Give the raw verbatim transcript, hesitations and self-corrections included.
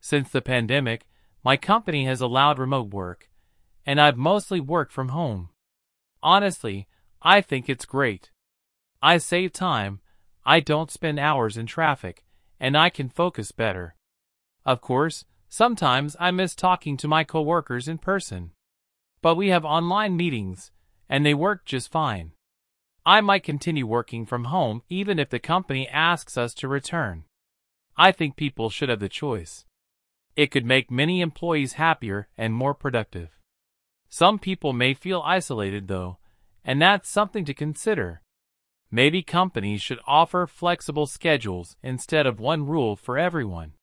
Since the pandemic, my company has allowed remote work, and I've mostly worked from home. Honestly, I think it's great. I save time, I don't spend hours in traffic, and I can focus better. Of course, sometimes I miss talking to my coworkers in person. But we have online meetings, and they work just fine. I might continue working from home even if the company asks us to return. I think people should have the choice. It could make many employees happier and more productive. Some people may feel isolated though, and that's something to consider. Maybe companies should offer flexible schedules instead of one rule for everyone.